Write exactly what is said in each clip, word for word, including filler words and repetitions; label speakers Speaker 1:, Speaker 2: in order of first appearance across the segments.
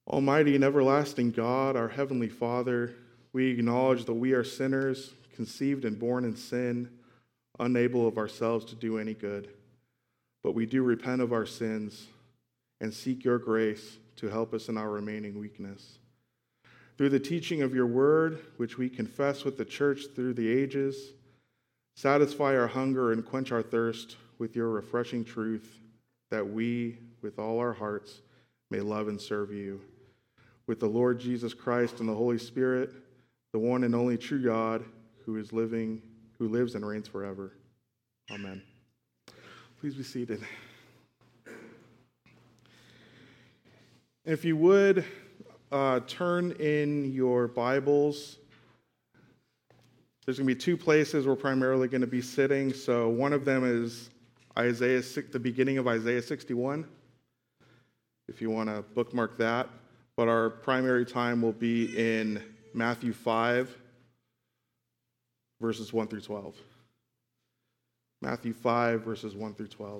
Speaker 1: Almighty and everlasting God, our heavenly Father, we acknowledge that we are sinners, conceived and born in sin, unable of ourselves to do any good. But we do repent of our sins and seek your grace to help us in our remaining weakness. Through the teaching of your word, which we confess with the church through the ages, satisfy our hunger and quench our thirst with your refreshing truth, that we, with all our hearts, may love and serve you. With the Lord Jesus Christ and the Holy Spirit, the one and only true God, who is living, who lives and reigns forever. Amen. Please be seated. If you would, uh, turn in your Bibles. There's going to be two places we're primarily going to be sitting. So one of them is Isaiah, the beginning of Isaiah sixty-one, if you want to bookmark that. But our primary time will be in Matthew five, verses one through twelve. Matthew five, verses one through twelve.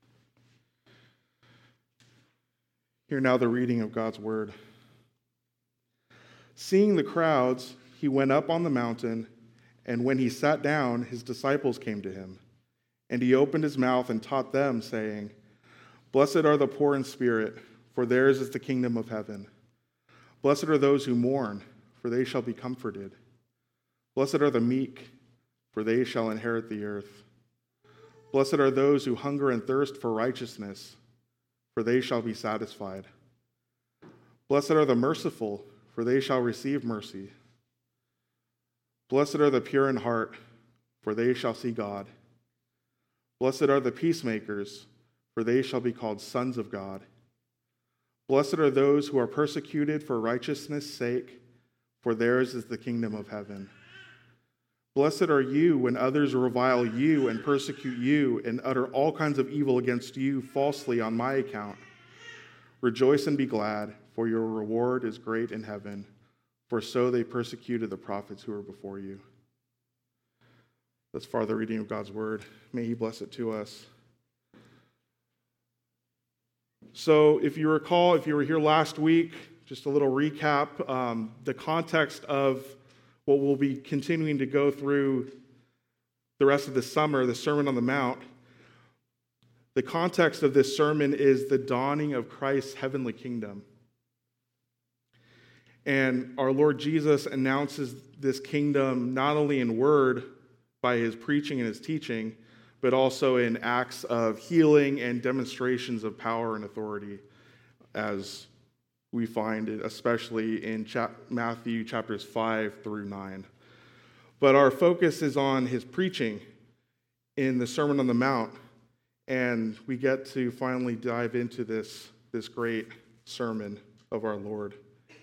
Speaker 1: Hear now the reading of God's word. Seeing the crowds, he went up on the mountain, and when he sat down, his disciples came to him. And he opened his mouth and taught them, saying, Blessed are the poor in spirit, for theirs is the kingdom of heaven. Blessed are those who mourn, for they shall be comforted. Blessed are the meek, for they shall inherit the earth. Blessed are those who hunger and thirst for righteousness, for they shall be satisfied. Blessed are the merciful, for they shall receive mercy. Blessed are the pure in heart, for they shall see God. Blessed are the peacemakers, for they shall be called sons of God. Blessed are those who are persecuted for righteousness' sake, for theirs is the kingdom of heaven. Blessed are you when others revile you and persecute you and utter all kinds of evil against you falsely on my account. Rejoice and be glad, for your reward is great in heaven, for so they persecuted the prophets who were before you. Thus far the reading of God's word. May he bless it to us. So if you recall, if you were here last week, just a little recap, um, the context of what we'll be continuing to go through the rest of the summer, the Sermon on the Mount. The context of this sermon is the dawning of Christ's heavenly kingdom. And our Lord Jesus announces this kingdom not only in word by his preaching and his teaching, but also in acts of healing and demonstrations of power and authority, as we find it, especially in Matthew chapters five through nine. But our focus is on his preaching in the Sermon on the Mount, and we get to finally dive into this, this great sermon of our Lord.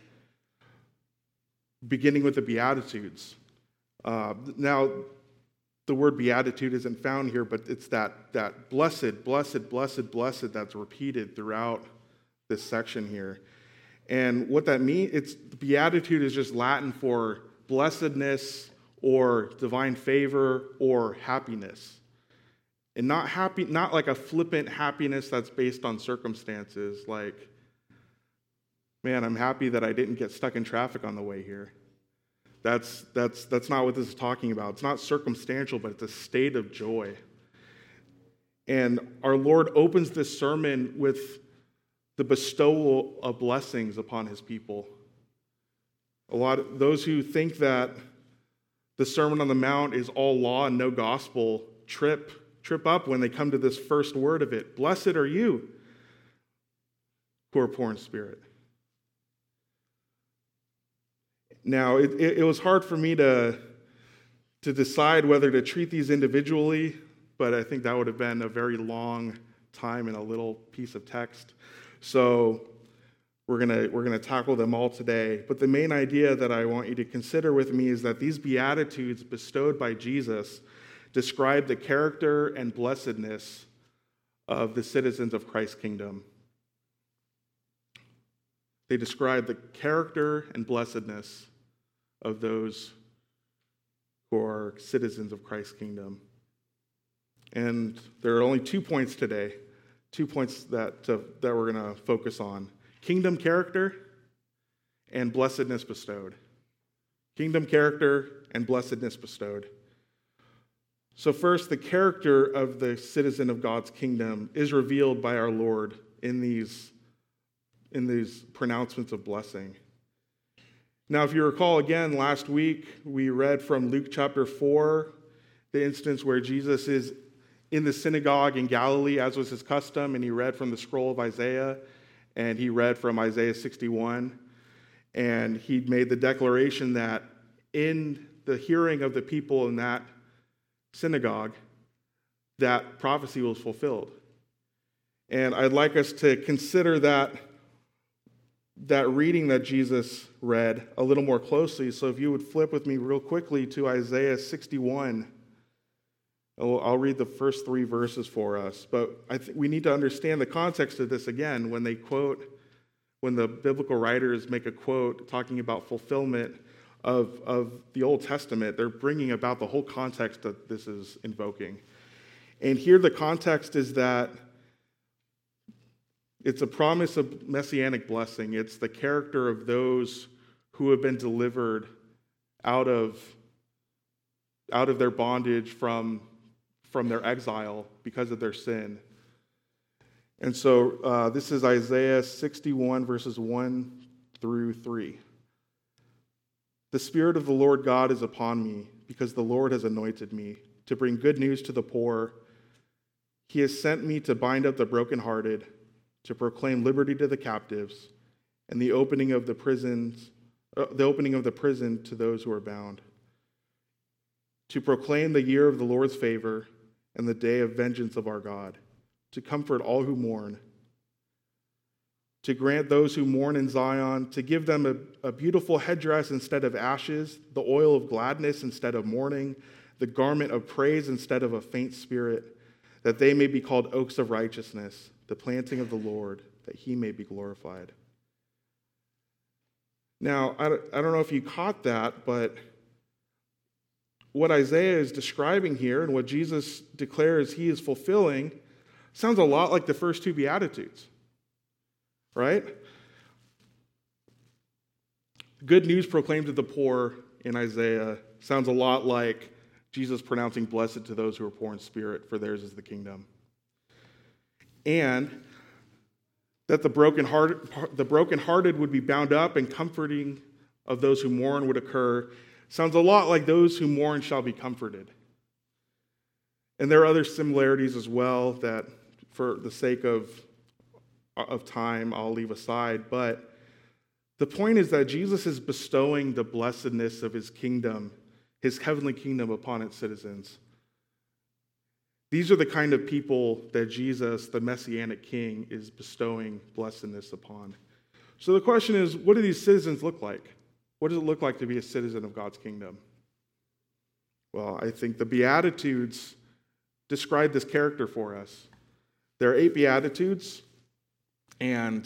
Speaker 1: Beginning with the Beatitudes. Uh, now, the word beatitude isn't found here, but it's that, that blessed, blessed, blessed, blessed that's repeated throughout this section here. And what that means, it's beatitude is just Latin for blessedness or divine favor or happiness. And not happy, not like a flippant happiness that's based on circumstances, like, man, I'm happy that I didn't get stuck in traffic on the way here. That's, that's, that's not what this is talking about. It's not circumstantial, but it's a state of joy. And our Lord opens this sermon with the bestowal of blessings upon his people. A lot of those who think that the Sermon on the Mount is all law and no gospel trip, trip up when they come to this first word of it. Blessed are you who are poor in spirit. Now, it, it, it was hard for me to, to decide whether to treat these individually, but I think that would have been a very long time and a little piece of text. So we're gonna we're gonna tackle them all today. But the main idea that I want you to consider with me is that these Beatitudes bestowed by Jesus describe the character and blessedness of the citizens of Christ's kingdom. They describe the character and blessedness of those who are citizens of Christ's kingdom. And there are only two points today, two points that, uh, that we're going to focus on. Kingdom character and blessedness bestowed. Kingdom character and blessedness bestowed. So first, the character of the citizen of God's kingdom is revealed by our Lord in these, in these pronouncements of blessing. Now, if you recall again, last week we read from Luke chapter four, the instance where Jesus is in the synagogue in Galilee, as was his custom, and he read from the scroll of Isaiah, and he read from Isaiah sixty-one, and he made the declaration that in the hearing of the people in that synagogue, that prophecy was fulfilled. And I'd like us to consider that, that reading that Jesus read a little more closely. So if you would flip with me real quickly to Isaiah sixty-one. I'll read the first three verses for us, but I think we need to understand the context of this again when they quote, when the biblical writers make a quote talking about fulfillment of, of the Old Testament, they're bringing about the whole context that this is invoking. And here the context is that it's a promise of messianic blessing. It's the character of those who have been delivered out of, out of their bondage from from their exile because of their sin. And so uh, this is Isaiah sixty-one, verses one through three. The Spirit of the Lord God is upon me, because the Lord has anointed me to bring good news to the poor. He has sent me to bind up the brokenhearted, to proclaim liberty to the captives, and the opening of the prisons, uh, the opening of the prison to those who are bound, to proclaim the year of the Lord's favor and the day of vengeance of our God, to comfort all who mourn, to grant those who mourn in Zion, to give them a, a beautiful headdress instead of ashes, the oil of gladness instead of mourning, the garment of praise instead of a faint spirit, that they may be called oaks of righteousness, the planting of the Lord, that he may be glorified. Now, I don't know if you caught that, but what Isaiah is describing here and what Jesus declares he is fulfilling sounds a lot like the first two Beatitudes, right? Good news proclaimed to the poor in Isaiah sounds a lot like Jesus pronouncing blessed to those who are poor in spirit, for theirs is the kingdom. And that the brokenhearted, the brokenhearted would be bound up, and comforting of those who mourn would occur. Sounds a lot like those who mourn shall be comforted. And there are other similarities as well that, for the sake of, of time, I'll leave aside. But the point is that Jesus is bestowing the blessedness of his kingdom, his heavenly kingdom, upon its citizens. These are the kind of people that Jesus, the Messianic King, is bestowing blessedness upon. So the question is, what do these citizens look like? What does it look like to be a citizen of God's kingdom? Well, I think the Beatitudes describe this character for us. There are eight Beatitudes, and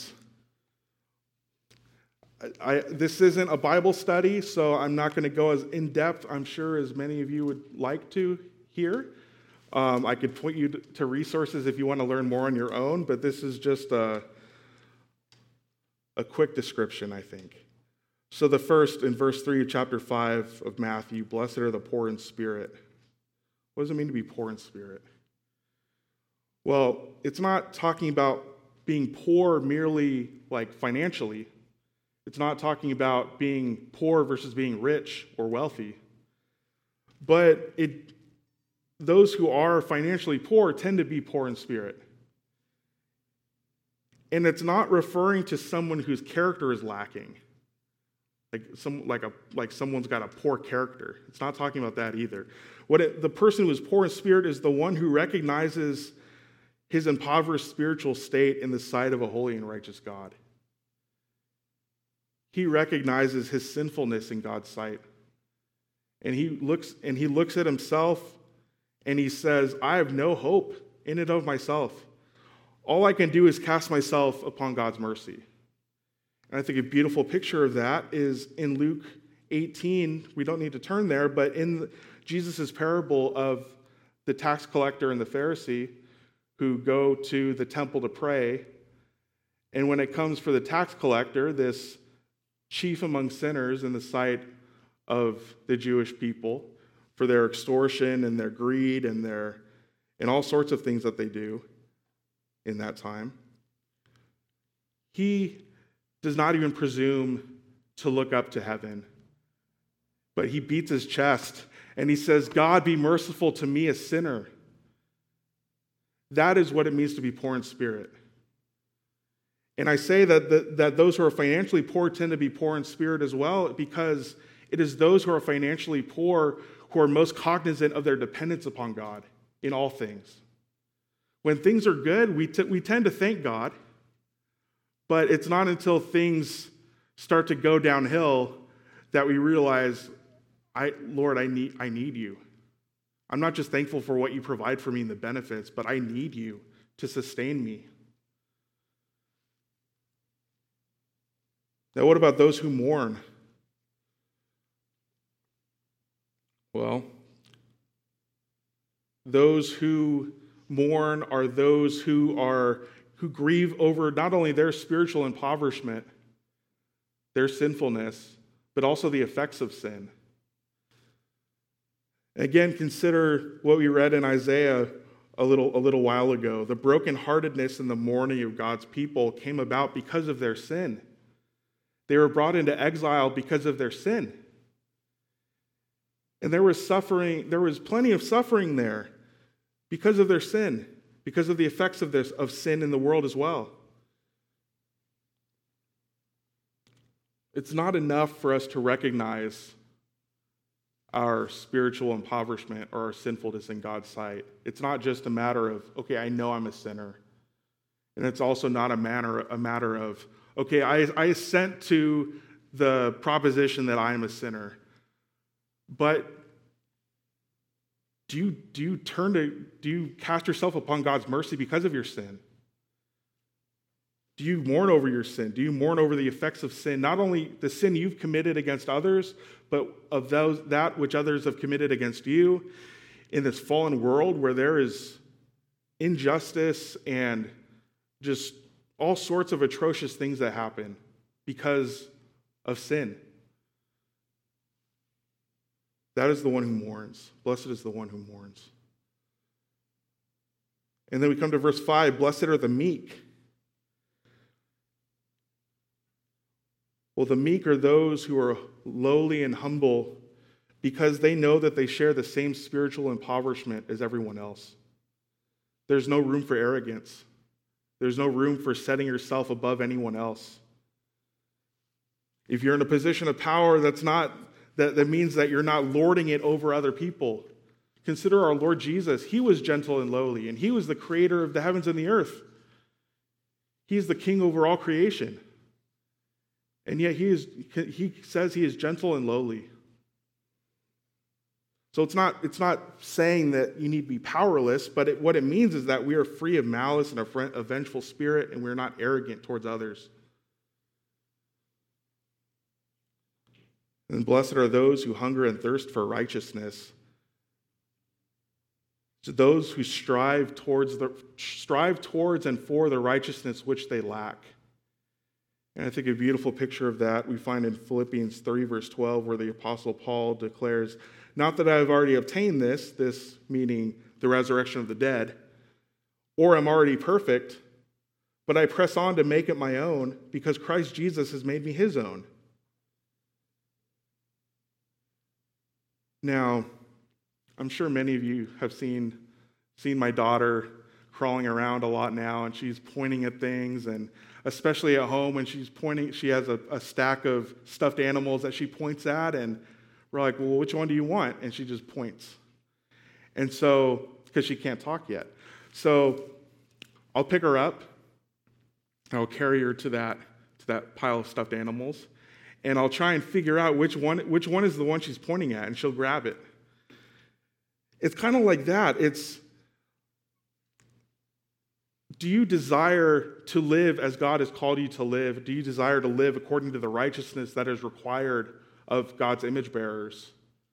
Speaker 1: I, I, this isn't a Bible study, so I'm not going to go as in-depth, I'm sure, as many of you would like to hear. Um, I could point you to resources if you want to learn more on your own, but this is just a, a quick description, I think. So the first, in verse three of chapter five of Matthew, blessed are the poor in spirit. What does it mean to be poor in spirit? Well, it's not talking about being poor merely like financially. It's not talking about being poor versus being rich or wealthy. But it, those who are financially poor tend to be poor in spirit. And it's not referring to someone whose character is lacking. Like some, like a, like someone's got a poor character. It's not talking about that either. What it, the person who is poor in spirit is the one who recognizes his impoverished spiritual state in the sight of a holy and righteous God. He recognizes his sinfulness in God's sight, and he looks and he looks at himself, and he says, "I have no hope in and of myself. All I can do is cast myself upon God's mercy." And I think a beautiful picture of that is in Luke eighteen. We don't need to turn there, but in Jesus' parable of the tax collector and the Pharisee who go to the temple to pray, and when it comes for the tax collector, this chief among sinners in the sight of the Jewish people for their extortion and their greed and their and all sorts of things that they do in that time. He does not even presume to look up to heaven, but he beats his chest and he says, God, be merciful to me, a sinner. That is what it means to be poor in spirit. And I say that, the, that those who are financially poor tend to be poor in spirit as well, because it is those who are financially poor who are most cognizant of their dependence upon God in all things. When things are good, we, t- we tend to thank God, but it's not until things start to go downhill that we realize, I, Lord, I need, I need you. I'm not just thankful for what you provide for me in the benefits, but I need you to sustain me. Now, what about those who mourn? Well, those who mourn are those who are who grieve over not only their spiritual impoverishment, their sinfulness, but also the effects of sin. Again, consider what we read in Isaiah a little, a little while ago. The brokenheartedness and the mourning of God's people came about because of their sin. They were brought into exile because of their sin. And there was suffering, there was plenty of suffering there because of their sin, because of the effects of this, of sin in the world as well. It's not enough for us to recognize our spiritual impoverishment or our sinfulness in God's sight. It's not just a matter of, okay, I know I'm a sinner. And it's also not a matter, a matter of, okay, I, I assent to the proposition that I am a sinner. But do you, do you turn to, do you cast yourself upon God's mercy because of your sin? Do you mourn over your sin? Do you mourn over the effects of sin? Not only the sin you've committed against others, but of those that which others have committed against you in this fallen world where there is injustice and just all sorts of atrocious things that happen because of sin. That is the one who mourns. Blessed is the one who mourns. And then we come to verse five, blessed are the meek. Well, the meek are those who are lowly and humble because they know that they share the same spiritual impoverishment as everyone else. There's no room for arrogance. There's no room for setting yourself above anyone else. If you're in a position of power, that's not that, that means that you're not lording it over other people. Consider our Lord Jesus. He was gentle and lowly, and he was the creator of the heavens and the earth. He's the king over all creation. And yet he is he says he is gentle and lowly. So it's not, it's not saying that you need to be powerless, but it, what it means is that we are free of malice and a vengeful spirit, and we're not arrogant towards others. And blessed are those who hunger and thirst for righteousness. To those who strive towards the strive towards and for the righteousness which they lack. And I think a beautiful picture of that we find in Philippians three, verse twelve, where the Apostle Paul declares, not that I have already obtained this, this meaning the resurrection of the dead, or am already perfect, but I press on to make it my own because Christ Jesus has made me his own. Now, I'm sure many of you have seen, seen my daughter crawling around a lot now, and she's pointing at things, and especially at home when she's pointing, she has a, a stack of stuffed animals that she points at, and we're like, well, which one do you want? And she just points. And so, because she can't talk yet. So I'll pick her up, and I'll carry her to that, to that pile of stuffed animals, and I'll try and figure out which one, which one is the one she's pointing at, and she'll grab it. It's kind of like that. It's, do you desire to live as God has called you to live? Do you desire to live according to the righteousness that is required of God's image bearers?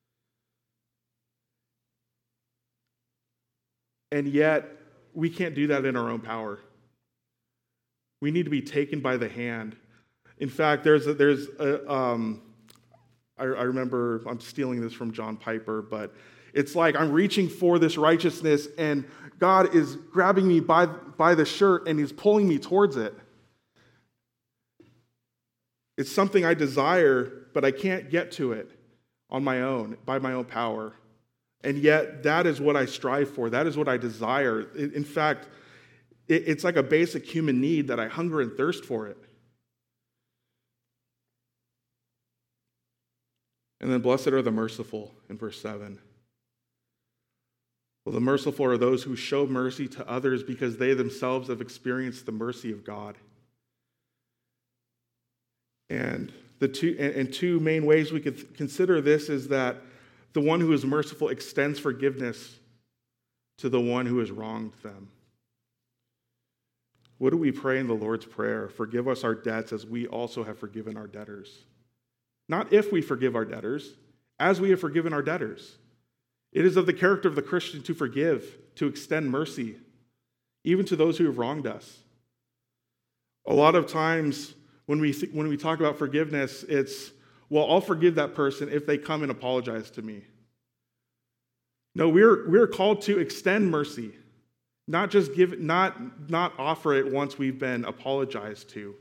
Speaker 1: And yet, we can't do that in our own power. We need to be taken by the hand In fact, there's a, there's a, um, I, I remember, I'm stealing this from John Piper, but it's like I'm reaching for this righteousness and God is grabbing me by, by the shirt and he's pulling me towards it. It's something I desire, but I can't get to it on my own, by my own power. And yet, that is what I strive for. That is what I desire. In fact, it's like a basic human need that I hunger and thirst for it. And then, blessed are the merciful in verse seven. Well, the merciful are those who show mercy to others because they themselves have experienced the mercy of God. And the two and two main ways we could consider this is that the one who is merciful extends forgiveness to the one who has wronged them. What do we pray in the Lord's Prayer? Forgive us our debts as we also have forgiven our debtors. Not if we forgive our debtors, as we have forgiven our debtors. It is of the character of the Christian to forgive, to extend mercy, even to those who have wronged us. A lot of times when we th- when we talk about forgiveness, it's, well, I'll forgive that person if they come and apologize to me. No, we're we're called to extend mercy, not just give, not not offer it once we've been apologized to.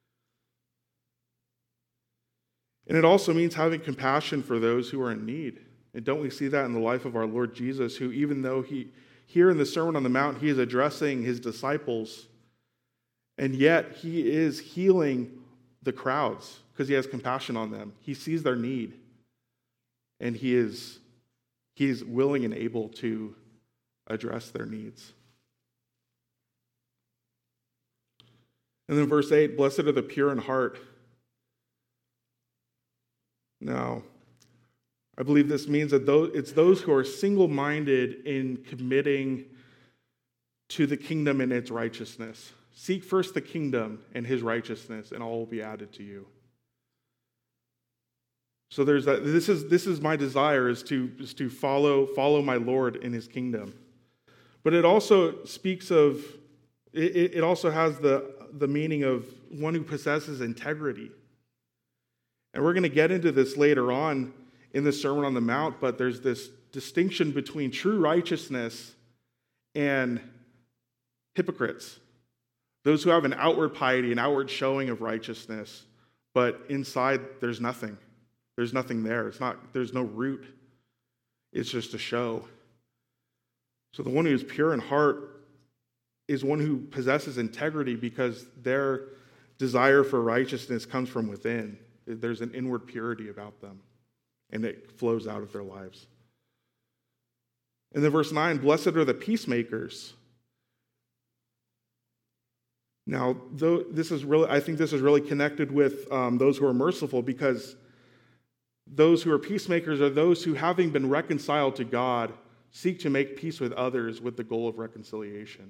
Speaker 1: And it also means having compassion for those who are in need. And don't we see that in the life of our Lord Jesus, who even though he, here in the Sermon on the Mount, he is addressing his disciples, and yet he is healing the crowds because he has compassion on them. He sees their need, and he is, he is willing and able to address their needs. And then verse eight, blessed are the pure in heart. Now, I believe this means that those, it's those who are single-minded in committing to the kingdom and its righteousness. Seek first the kingdom and his righteousness, and all will be added to you. So there's that. This is this is my desire is to is to follow follow my Lord in his kingdom. But it also speaks of it, it also has the the meaning of one who possesses integrity. And we're going to get into this later on in the Sermon on the Mount, but there's this distinction between true righteousness and hypocrites. Those who have an outward piety, an outward showing of righteousness, but inside there's nothing. There's nothing there. It's not, there's no root. It's just a show. So the one who is pure in heart is one who possesses integrity because their desire for righteousness comes from within. There's an inward purity about them, and it flows out of their lives. And then verse nine, blessed are the peacemakers. Now, though this is really, I think this is really connected with um, those who are merciful, because those who are peacemakers are those who, having been reconciled to God, seek to make peace with others with the goal of reconciliation.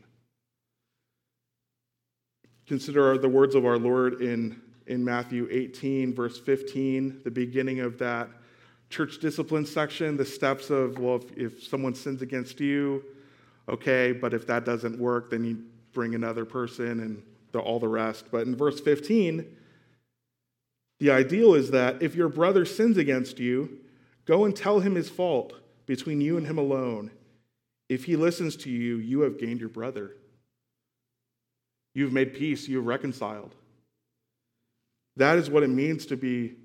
Speaker 1: Consider the words of our Lord in, in Matthew eighteen, verse fifteen, the beginning of that church discipline section, the steps of, well, if, if someone sins against you, okay, but if that doesn't work, then you bring another person and the, all the rest. But in verse fifteen, the ideal is that if your brother sins against you, go and tell him his fault between you and him alone. If he listens to you, you have gained your brother. You've made peace, you have reconciled. That is what it means to be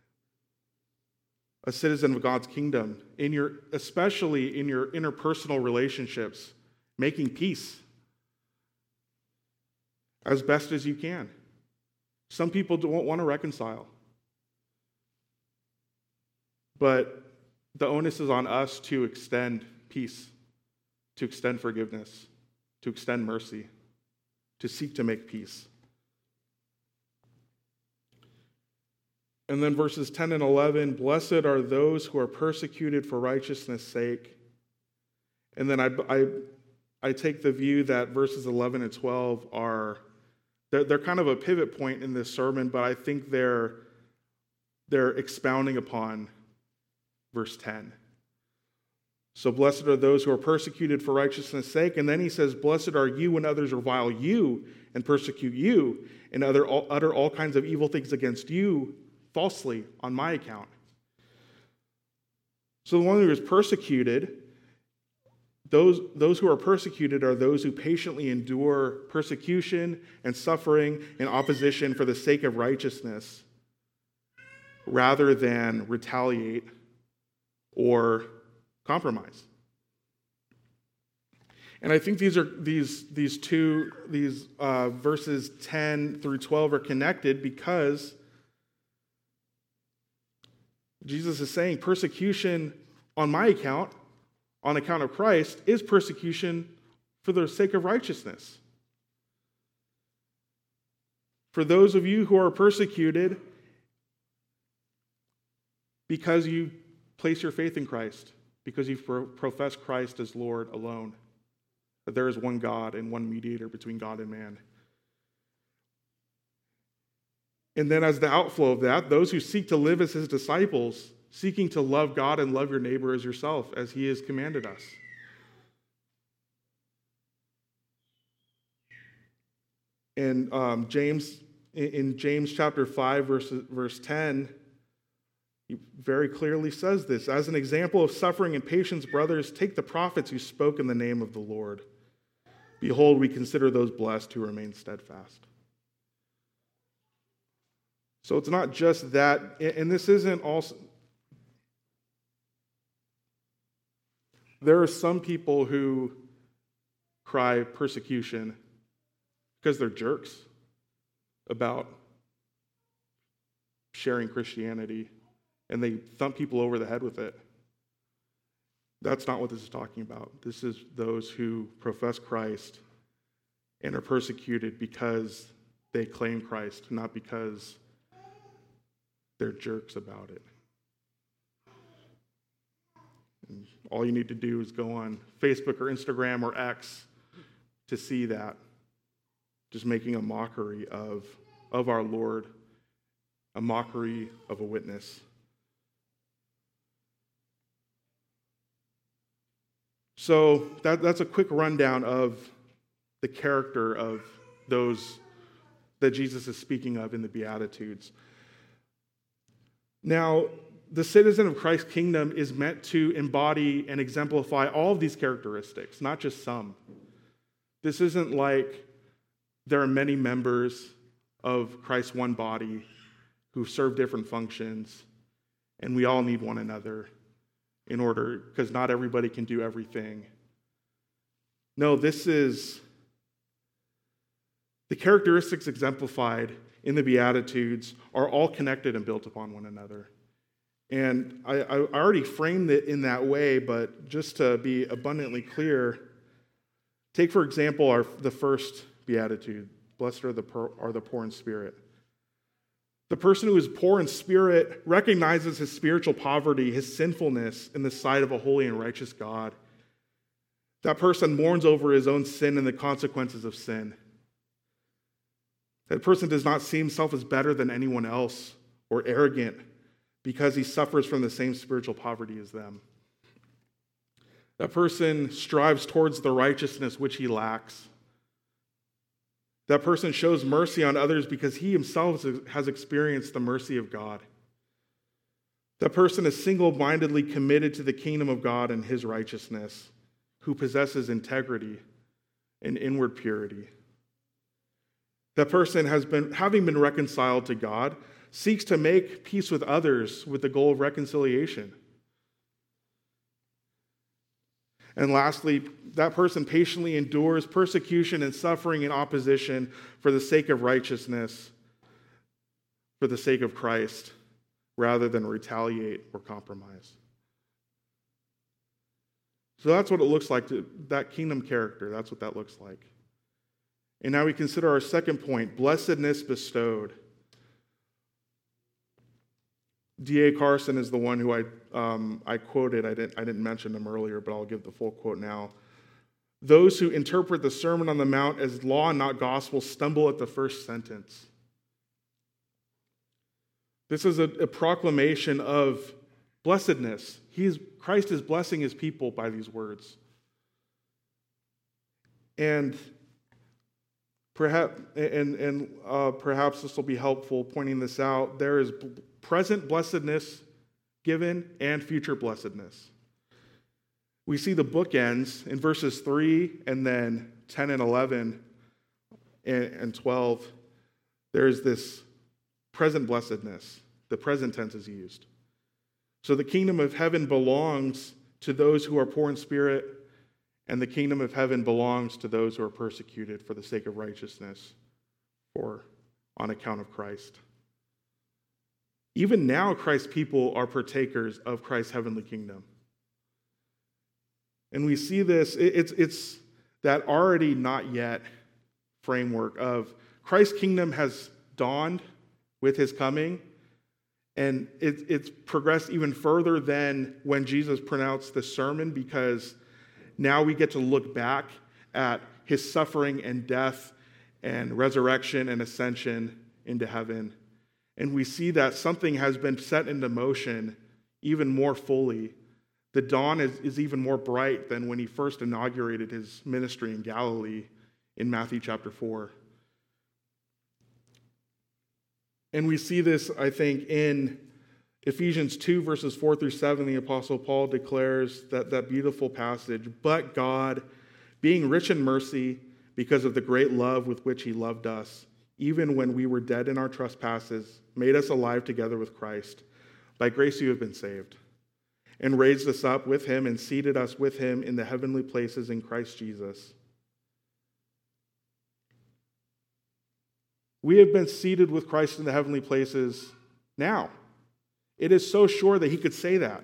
Speaker 1: a citizen of God's kingdom, in your, especially in your interpersonal relationships, making peace as best as you can. Some people don't want to reconcile, but the onus is on us to extend peace, to extend forgiveness, to extend mercy, to seek to make peace. And then verses ten and eleven, blessed are those who are persecuted for righteousness' sake. And then I, I, I take the view that verses eleven and twelve are, they're, they're kind of a pivot point in this sermon, but I think they're, they're expounding upon verse ten. So blessed are those who are persecuted for righteousness' sake. And then he says, blessed are you when others revile you and persecute you and other, utter all kinds of evil things against you falsely on my account. So the one who is persecuted, those, those who are persecuted are those who patiently endure persecution and suffering and opposition for the sake of righteousness, rather than retaliate or compromise. And I think these are these these two these uh, verses ten through twelve are connected because Jesus is saying persecution on my account, on account of Christ, is persecution for the sake of righteousness. For those of you who are persecuted because you place your faith in Christ, because you profess Christ as Lord alone, that there is one God and one mediator between God and man. And then as the outflow of that, those who seek to live as his disciples, seeking to love God and love your neighbor as yourself, as he has commanded us. And um, James, in James chapter five, verse, verse ten, he very clearly says this. As an example of suffering and patience, brothers, take the prophets who spoke in the name of the Lord. Behold, we consider those blessed who remain steadfast. So it's not just that, and this isn't also, there are some people who cry persecution because they're jerks about sharing Christianity, and they thump people over the head with it. That's not what this is talking about. This is those who profess Christ and are persecuted because they claim Christ, not because they're jerks about it. And all you need to do is go on Facebook or Instagram or X to see that. Just making a mockery of, of our Lord, a mockery of a witness. So that, that's a quick rundown of the character of those that Jesus is speaking of in the Beatitudes. Now, the citizen of Christ's kingdom is meant to embody and exemplify all of these characteristics, not just some. This isn't like there are many members of Christ's one body who serve different functions, and we all need one another in order, because not everybody can do everything. No, this is the characteristics exemplified in the Beatitudes are all connected and built upon one another. And I, I already framed it in that way, but just to be abundantly clear, take, for example, our, the first Beatitude, blessed are the, poor, are the poor in spirit. The person who is poor in spirit recognizes his spiritual poverty, his sinfulness in the sight of a holy and righteous God. That person mourns over his own sin and the consequences of sin. That person does not see himself as better than anyone else or arrogant because he suffers from the same spiritual poverty as them. That person strives towards the righteousness which he lacks. That person shows mercy on others because he himself has experienced the mercy of God. That person is single-mindedly committed to the kingdom of God and his righteousness, who possesses integrity and inward purity. That person has been, having been reconciled to God, seeks to make peace with others with the goal of reconciliation. And lastly, that person patiently endures persecution and suffering and opposition for the sake of righteousness, for the sake of Christ, rather than retaliate or compromise. So that's what it looks like, to, that kingdom character. That's what that looks like. And now we consider our second point, blessedness bestowed. D A Carson is the one who I um, I quoted. I didn't I didn't mention him earlier, but I'll give the full quote now. Those who interpret the Sermon on the Mount as law and not gospel stumble at the first sentence. This is a, a proclamation of Blessedness. He's, Christ is blessing his people by these words. And perhaps, and, and uh, perhaps this will be helpful pointing this out. There is present blessedness given and future blessedness. We see the bookends in verses three and then ten and eleven and, and twelve. There is this present blessedness. The present tense is used. So the kingdom of heaven belongs to those who are poor in spirit, and the kingdom of heaven belongs to those who are persecuted for the sake of righteousness or on account of Christ. Even now, Christ's people are partakers of Christ's heavenly kingdom. And we see this, it's, it's that already not yet framework of Christ's kingdom has dawned with his coming, and it, it's progressed even further than when Jesus pronounced the sermon, because now we get to look back at his suffering and death and resurrection and ascension into heaven. And we see that something has been set into motion even more fully. The dawn is, is even more bright than when he first inaugurated his ministry in Galilee in Matthew chapter four. And we see this, I think, in Ephesians two, verses four through seven. The Apostle Paul declares that, that beautiful passage, "But God, being rich in mercy, because of the great love with which he loved us, even when we were dead in our trespasses, made us alive together with Christ. By grace you have been saved, and raised us up with him and seated us with him in the heavenly places in Christ Jesus." We have been seated with Christ in the heavenly places now. It is so sure that he could say that.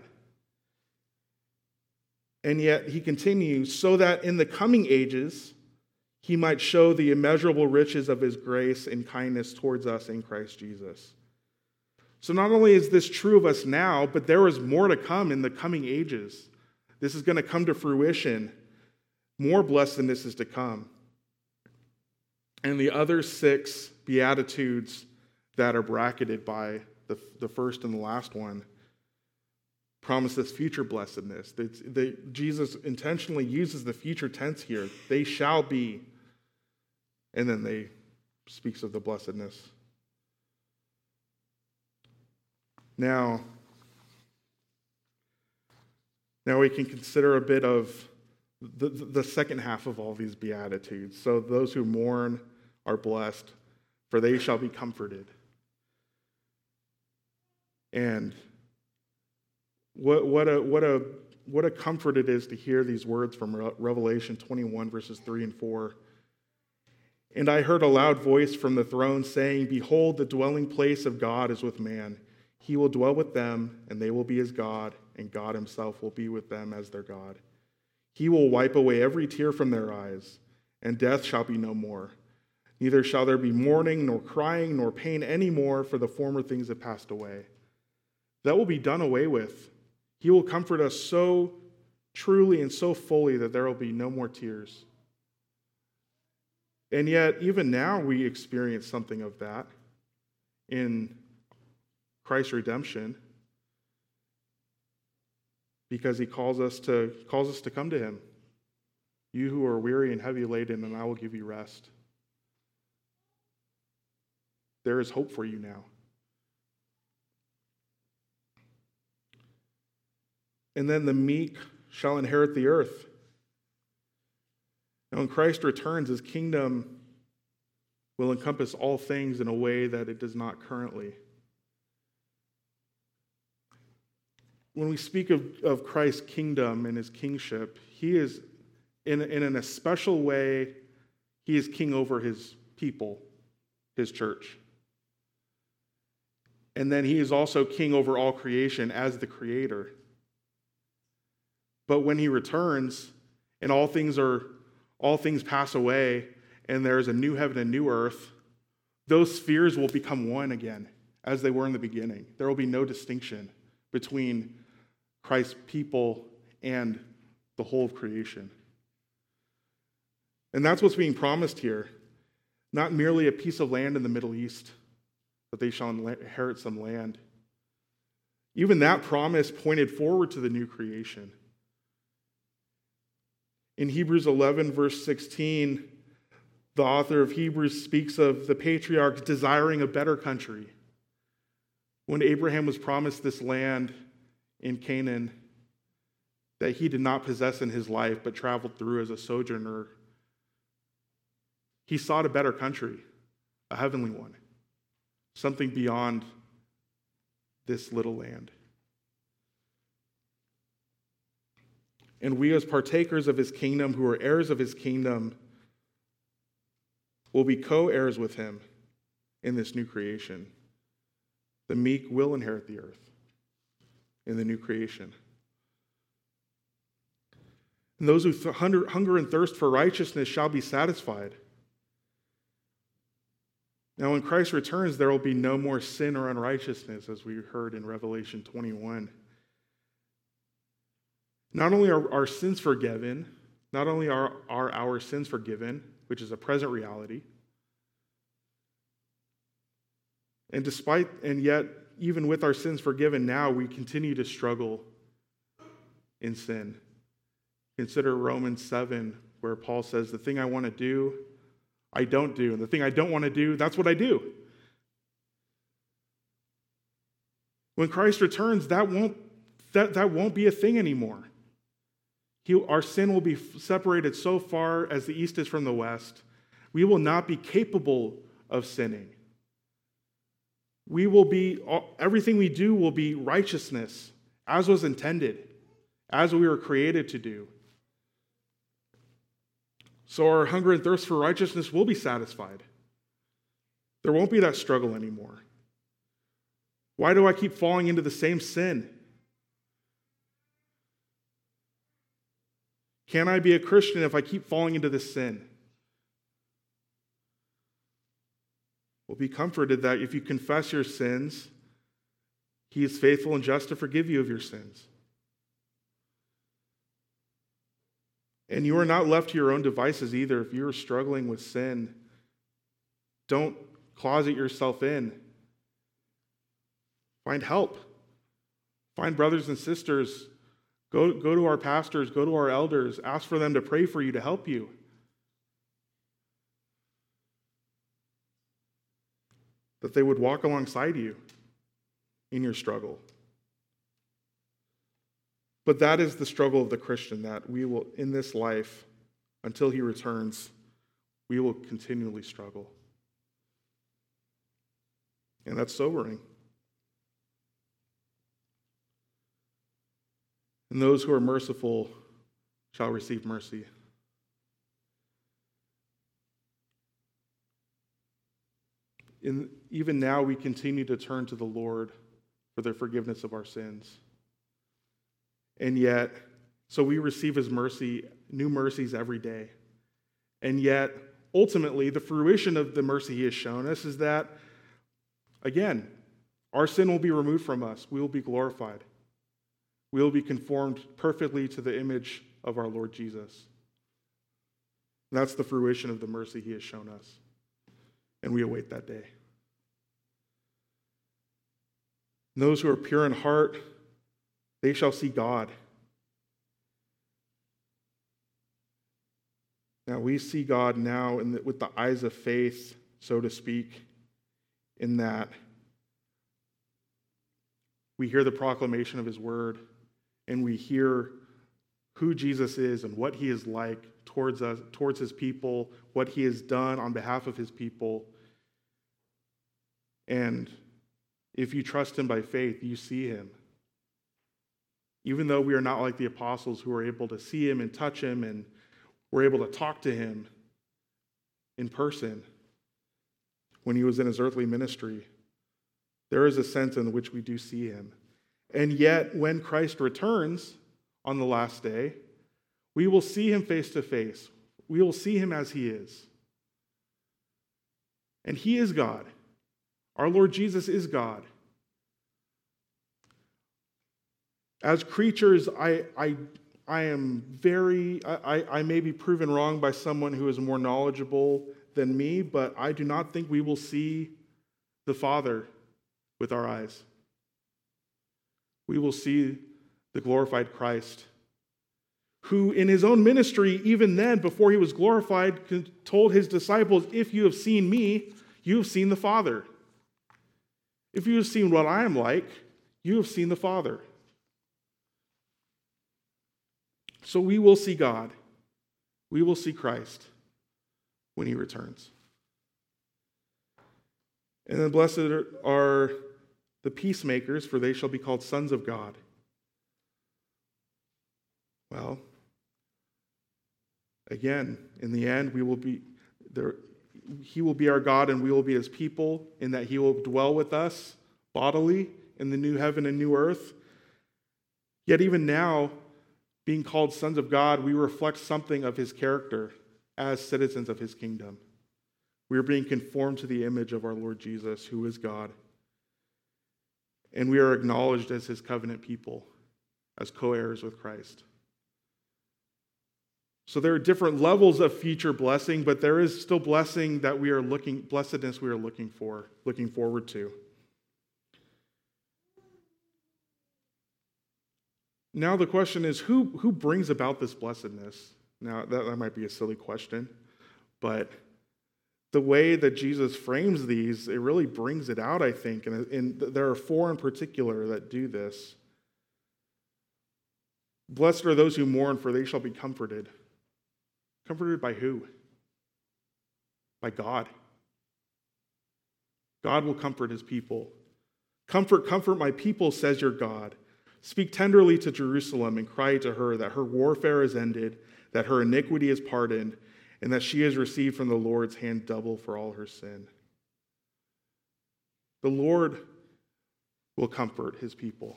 Speaker 1: And yet he continues, "so that in the coming ages he might show the immeasurable riches of his grace and kindness towards us in Christ Jesus." So not only is this true of us now, but there is more to come in the coming ages. This is going to come to fruition. More blessedness is to come. And the other six Beatitudes that are bracketed by the, the first and the last one promise this future blessedness. They, they, Jesus intentionally uses the future tense here. They shall be. And then they speaks of the blessedness. Now, now we can consider a bit of the, the second half of all these Beatitudes. So those who mourn are blessed, for they shall be comforted. And what, what, a, what, a, what a comfort it is to hear these words from Revelation twenty-one, verses three and four. "And I heard a loud voice from the throne saying, 'Behold, the dwelling place of God is with man. He will dwell with them, and they will be his God, and God himself will be with them as their God. He will wipe away every tear from their eyes, and death shall be no more. Neither shall there be mourning, nor crying, nor pain any more, for the former things have passed away.' That will be done away with. He will comfort us so truly and so fully that there will be no more tears." And yet, even now, we experience something of that in Christ's redemption, because he calls us to calls us to come to him. "You who are weary and heavy laden, and I will give you rest." There is hope for you now. "And then the meek shall inherit the earth." Now, when Christ returns, his kingdom will encompass all things in a way that it does not currently. When we speak of, of Christ's kingdom and his kingship, he is, in, in a special way, he is king over his people, his church. And then he is also king over all creation as the creator. But when he returns and all things are all things pass away and there is a new heaven and new earth, those spheres will become one again as they were in the beginning. There will be no distinction between Christ's people and the whole of creation. And that's what's being promised here. Not merely a piece of land in the Middle East, that they shall inherit some land. Even that promise pointed forward to the new creation. In Hebrews eleven, verse sixteen, the author of Hebrews speaks of the patriarchs desiring a better country. When Abraham was promised this land in Canaan that he did not possess in his life but traveled through as a sojourner, he sought a better country, a heavenly one, something beyond this little land. And we, as partakers of his kingdom, who are heirs of his kingdom, will be co-heirs with him in this new creation. The meek will inherit the earth in the new creation. And those who th- hunger, hunger and thirst for righteousness shall be satisfied. Now, when Christ returns, there will be no more sin or unrighteousness, as we heard in Revelation twenty-one. Not only are our sins forgiven, not only are, are our sins forgiven, which is a present reality, and despite, and yet, even with our sins forgiven now, we continue to struggle in sin. Consider Romans seven, where Paul says, the thing I want to do, I don't do. And the thing I don't want to do, that's what I do. When Christ returns, that won't, that, that won't be a thing anymore. He, our sin will be separated so far as the east is from the west. We will not be capable of sinning. We will be, everything we do will be righteousness, as was intended, as we were created to do. So our hunger and thirst for righteousness will be satisfied. There won't be that struggle anymore. Why do I keep falling into the same sin? Can I be a Christian if I keep falling into this sin? Well, be comforted that if you confess your sins, he is faithful and just to forgive you of your sins. And you are not left to your own devices either. If you are struggling with sin, don't closet yourself in. Find help. Find brothers and sisters. Go, go to our pastors, go to our elders. Ask for them to pray for you, to help you. That they would walk alongside you in your struggle. But that is the struggle of the Christian, that we will, in this life, until he returns, we will continually struggle. And that's sobering. And those who are merciful shall receive mercy. In, even now, we continue to turn to the Lord for the forgiveness of our sins. And yet, so we receive his mercy, new mercies every day. And yet, ultimately, the fruition of the mercy he has shown us is that, again, our sin will be removed from us. We will be glorified. We will be conformed perfectly to the image of our Lord Jesus. And that's the fruition of the mercy he has shown us. And we await that day. And those who are pure in heart, they shall see God. Now we see God now in the, with the eyes of faith, so to speak, in that we hear the proclamation of his word and we hear who Jesus is and what he is like towards us, towards his people, what he has done on behalf of his people. And if you trust him by faith, you see him. Even though we are not like the apostles who are able to see him and touch him and were able to talk to him in person when he was in his earthly ministry, there is a sense in which we do see him. And yet, when Christ returns on the last day, we will see him face to face. We will see him as he is. And he is God. Our Lord Jesus is God. As creatures, I, I, I am very, I, I may be proven wrong by someone who is more knowledgeable than me, but I do not think we will see the Father with our eyes. we will see the glorified Christ, who in his own ministry, even then, before he was glorified, told his disciples, if you have seen me, you have seen the Father. If you have seen what I am like, you have seen the Father. So we will see God. We will see Christ when he returns. And then blessed are the peacemakers, for they shall be called sons of God. Well, again, in the end, we will be there. He will be our God and we will be his people, in that he will dwell with us bodily in the new heaven and new earth. Yet even now, being called sons of God, we reflect something of his character as citizens of his kingdom. We are being conformed to the image of our Lord Jesus, who is God. And we are acknowledged as his covenant people, as co-heirs with Christ. So there are different levels of future blessing, but there is still blessing that we are looking, blessedness we are looking for, looking forward to. Now the question is, who, who brings about this blessedness? Now that, that might be a silly question, but the way that Jesus frames these, it really brings it out, I think, and, and there are four in particular that do this. Blessed are those who mourn, for they shall be comforted. Comforted by who? By God. God will comfort his people. Comfort, comfort my people, says your God. Speak tenderly to Jerusalem and cry to her that her warfare is ended, that her iniquity is pardoned, and that she has received from the Lord's hand double for all her sin. The Lord will comfort his people.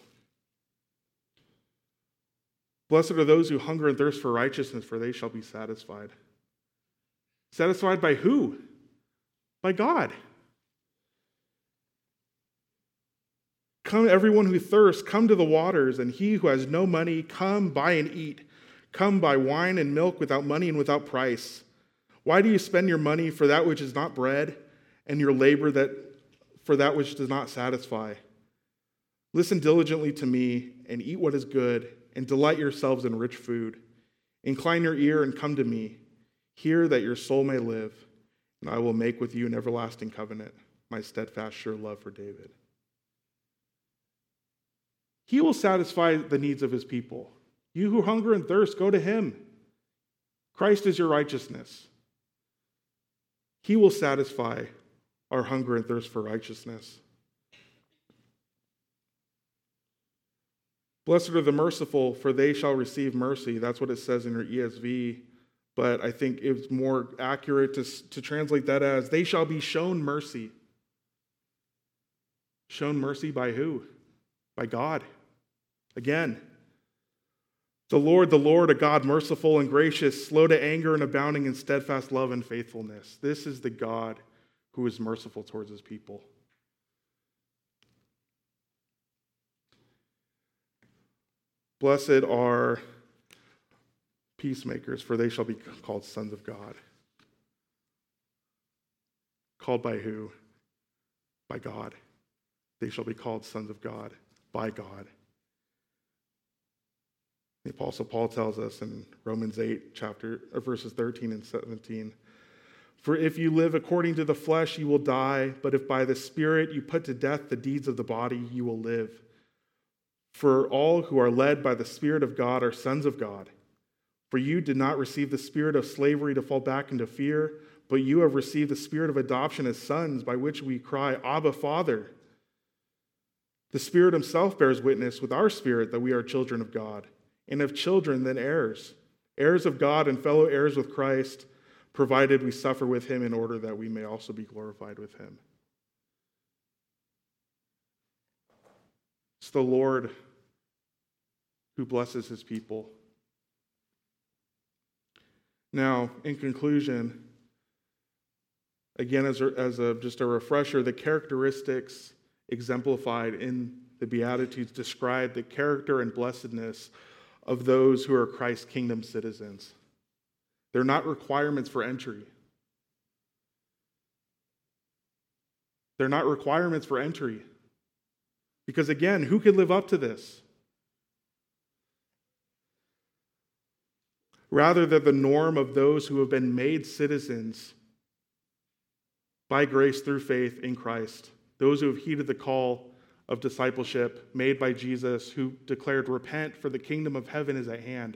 Speaker 1: Blessed are those who hunger and thirst for righteousness, for they shall be satisfied. Satisfied by who? By God. Come, everyone who thirsts, come to the waters, and he who has no money, come buy and eat. Come buy wine and milk without money and without price. Why do you spend your money for that which is not bread, and your labor that for that which does not satisfy? Listen diligently to me, and eat what is good, and delight yourselves in rich food. Incline your ear and come to me. Hear that your soul may live, and I will make with you an everlasting covenant, my steadfast, sure love for David. He will satisfy the needs of his people. You who hunger and thirst, go to him. Christ is your righteousness. He will satisfy our hunger and thirst for righteousness. Blessed are the merciful, for they shall receive mercy. That's what it says in your E S V. But I think it's more accurate to, to translate that as, they shall be shown mercy. Shown mercy by who? By God. Again, the Lord, the Lord, a God merciful and gracious, slow to anger and abounding in steadfast love and faithfulness. This is the God who is merciful towards his people. Blessed are peacemakers, for they shall be called sons of God. Called by who? By God. They shall be called sons of God by God. The Apostle Paul tells us in Romans eight, chapter, verses thirteen and seventeen, for if you live according to the flesh, you will die, but if by the Spirit you put to death the deeds of the body, you will live. For all who are led by the Spirit of God are sons of God. For you did not receive the spirit of slavery to fall back into fear, but you have received the spirit of adoption as sons, by which we cry, Abba, Father. The Spirit himself bears witness with our spirit that we are children of God, and if children, then heirs, heirs of God and fellow heirs with Christ, provided we suffer with him in order that we may also be glorified with him. It's the Lord who blesses his people. Now, in conclusion, again, as a, as a just a refresher, the characteristics exemplified in the Beatitudes describe the character and blessedness of those who are Christ's kingdom citizens. They're not requirements for entry. They're not requirements for entry. Because again, who could live up to this? Rather than the norm of those who have been made citizens by grace through faith in Christ, those who have heeded the call of discipleship made by Jesus, who declared, "Repent, for the kingdom of heaven is at hand."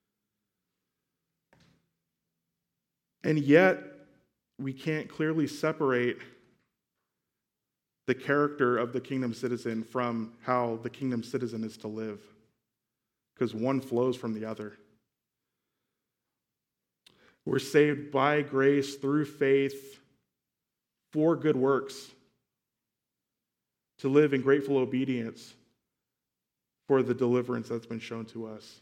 Speaker 1: And yet, we can't clearly separate the character of the kingdom citizen from how the kingdom citizen is to live, because one flows from the other. We're saved by grace through faith for good works, to live in grateful obedience for the deliverance that's been shown to us.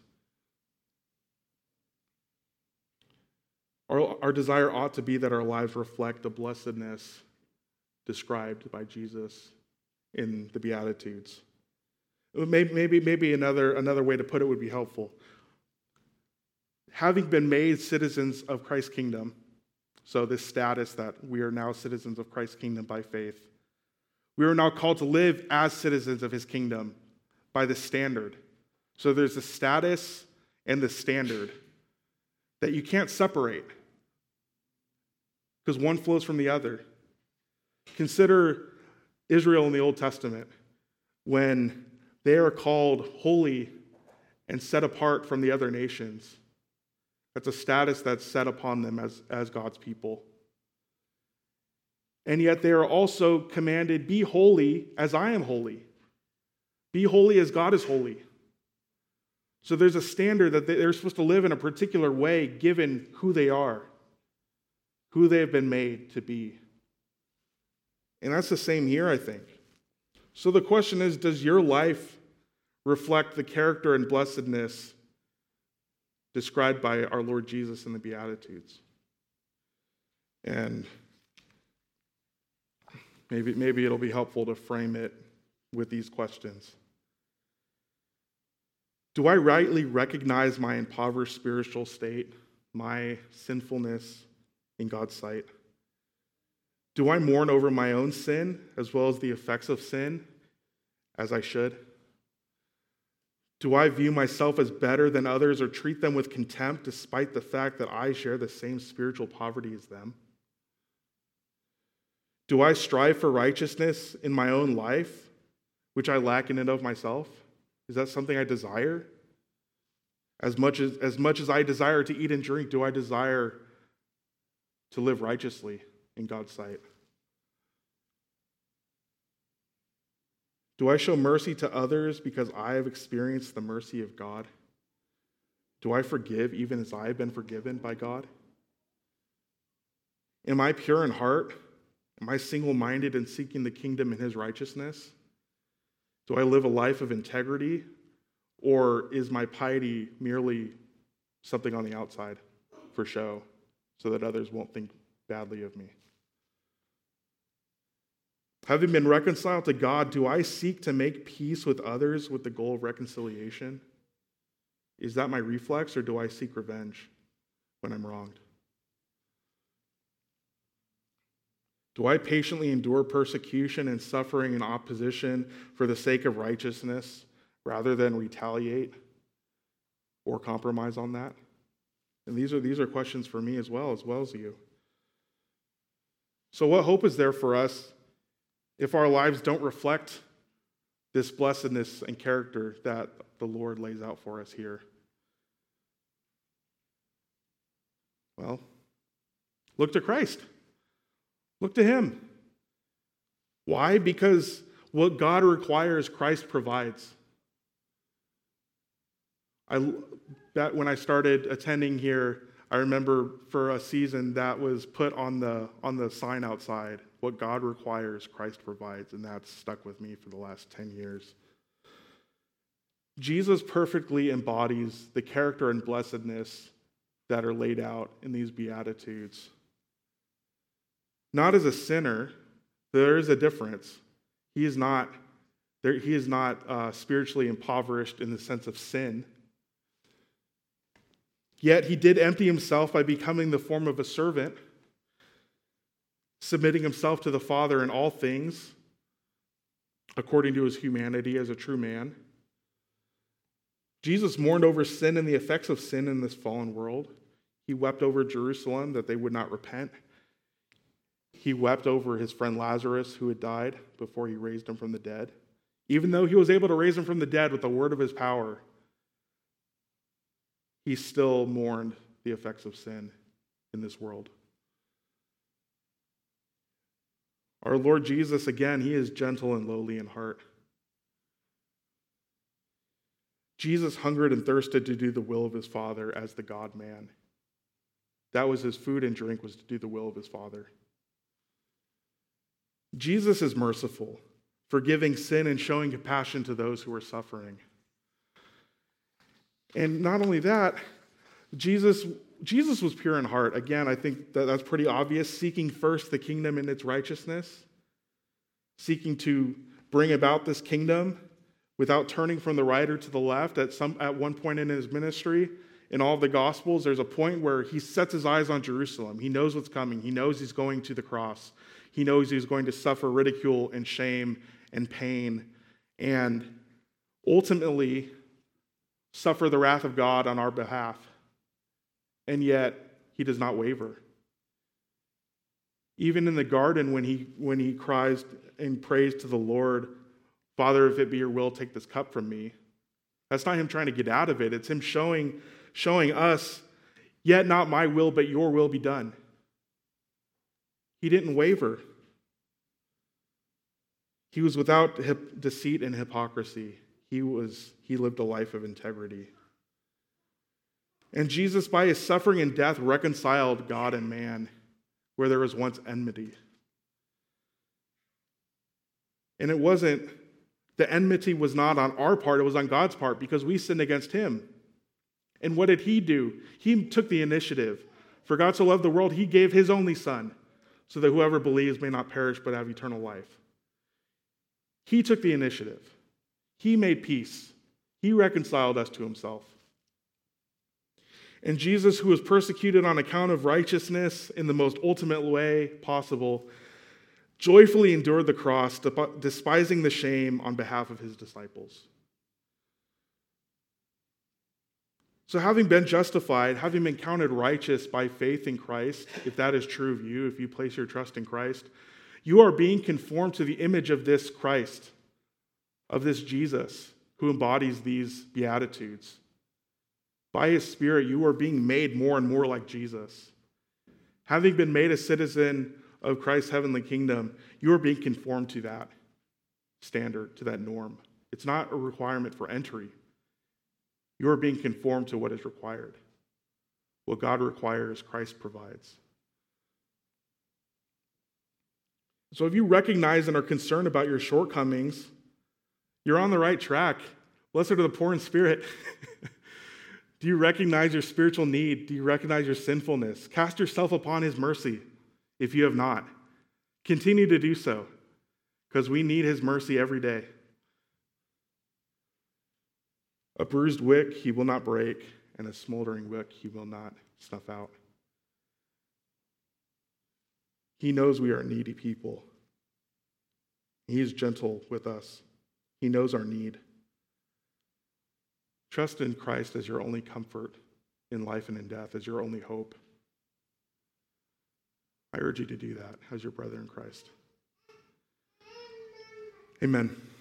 Speaker 1: Our, our desire ought to be that our lives reflect the blessedness described by Jesus in the Beatitudes. Maybe, maybe, maybe another, another way to put it would be helpful. Having been made citizens of Christ's kingdom, so this status that we are now citizens of Christ's kingdom by faith, we are now called to live as citizens of his kingdom by the standard. So there's a status and the standard that you can't separate because one flows from the other. Consider Israel in the Old Testament when they are called holy and set apart from the other nations. That's a status that's set upon them as, as God's people. And yet they are also commanded, be holy as I am holy. Be holy as God is holy. So there's a standard that they're supposed to live in a particular way given who they are, who they have been made to be. And that's the same here, I think. So the question is, does your life reflect the character and blessedness described by our Lord Jesus in the Beatitudes? And maybe, maybe it'll be helpful to frame it with these questions. Do I rightly recognize my impoverished spiritual state, my sinfulness in God's sight? Do I mourn over my own sin as well as the effects of sin as I should? Do I view myself as better than others or treat them with contempt despite the fact that I share the same spiritual poverty as them? Do I strive for righteousness in my own life, which I lack in and of myself? Is that something I desire? As much as, as much as I desire to eat and drink, do I desire to live righteously in God's sight? Do I show mercy to others because I have experienced the mercy of God? Do I forgive even as I have been forgiven by God? Am I pure in heart? Am I single-minded in seeking the kingdom and his righteousness? Do I live a life of integrity? Or is my piety merely something on the outside for show so that others won't think badly of me? Having been reconciled to God, do I seek to make peace with others with the goal of reconciliation? Is that my reflex, or do I seek revenge when I'm wronged? Do I patiently endure persecution and suffering and opposition for the sake of righteousness rather than retaliate or compromise on that? And these are, these are questions for me as well, as well as you. So what hope is there for us if our lives don't reflect this blessedness and character that the Lord lays out for us here? Well, look to Christ. Look to him. Why? Because what God requires, Christ provides. I, that when I started attending here, I remember for a season that was put on the on the sign outside. What God requires, Christ provides, and that's stuck with me for the last ten years. Jesus perfectly embodies the character and blessedness that are laid out in these Beatitudes. Not as a sinner, there is a difference. He is not, there, he is not uh, spiritually impoverished in the sense of sin. Yet he did empty himself by becoming the form of a servant, submitting himself to the Father in all things, according to his humanity as a true man. Jesus mourned over sin and the effects of sin in this fallen world. He wept over Jerusalem that they would not repent. He wept over his friend Lazarus who had died before he raised him from the dead. Even though he was able to raise him from the dead with the word of his power, he still mourned the effects of sin in this world. Our Lord Jesus, again, he is gentle and lowly in heart. Jesus hungered and thirsted to do the will of his Father as the God-man. That was his food and drink, was to do the will of his Father. Jesus is merciful, forgiving sin and showing compassion to those who are suffering. And not only that, Jesus, Jesus was pure in heart. Again, I think that that's pretty obvious, seeking first the kingdom and its righteousness, seeking to bring about this kingdom without turning from the right or to the left. At some at one point in his ministry, in all of the Gospels, there's a point where he sets his eyes on Jerusalem. He knows what's coming. He knows he's going to the cross. He knows he's going to suffer ridicule and shame and pain and ultimately suffer the wrath of God on our behalf. And yet, he does not waver. Even in the garden, when he, when he cries and prays to the Lord, Father, if it be your will, take this cup from me. That's not him trying to get out of it. It's him showing, showing us, yet not my will, but your will be done. He didn't waver. He was without hip, deceit and hypocrisy. He was, he lived a life of integrity. And Jesus, by his suffering and death, reconciled God and man where there was once enmity. And it wasn't, the enmity was not on our part, it was on God's part because we sinned against him. And what did he do? He took the initiative. For God so loved the world, he gave his only son so that whoever believes may not perish but have eternal life. He took the initiative. He made peace. He reconciled us to himself. And Jesus, who was persecuted on account of righteousness in the most ultimate way possible, joyfully endured the cross, despising the shame on behalf of his disciples. So having been justified, having been counted righteous by faith in Christ, if that is true of you, if you place your trust in Christ, you are being conformed to the image of this Christ, of this Jesus, who embodies these Beatitudes. By his Spirit, you are being made more and more like Jesus. Having been made a citizen of Christ's heavenly kingdom, you are being conformed to that standard, to that norm. It's not a requirement for entry. You are being conformed to what is required. What God requires, Christ provides. So if you recognize and are concerned about your shortcomings, you're on the right track. Blessed are the poor in spirit. Do you recognize your spiritual need? Do you recognize your sinfulness? Cast yourself upon his mercy if you have not. Continue to do so because we need his mercy every day. A bruised wick he will not break, and a smoldering wick he will not snuff out. He knows we are needy people. He is gentle with us. He knows our need. Trust in Christ as your only comfort in life and in death, as your only hope. I urge you to do that as your brother in Christ. Amen.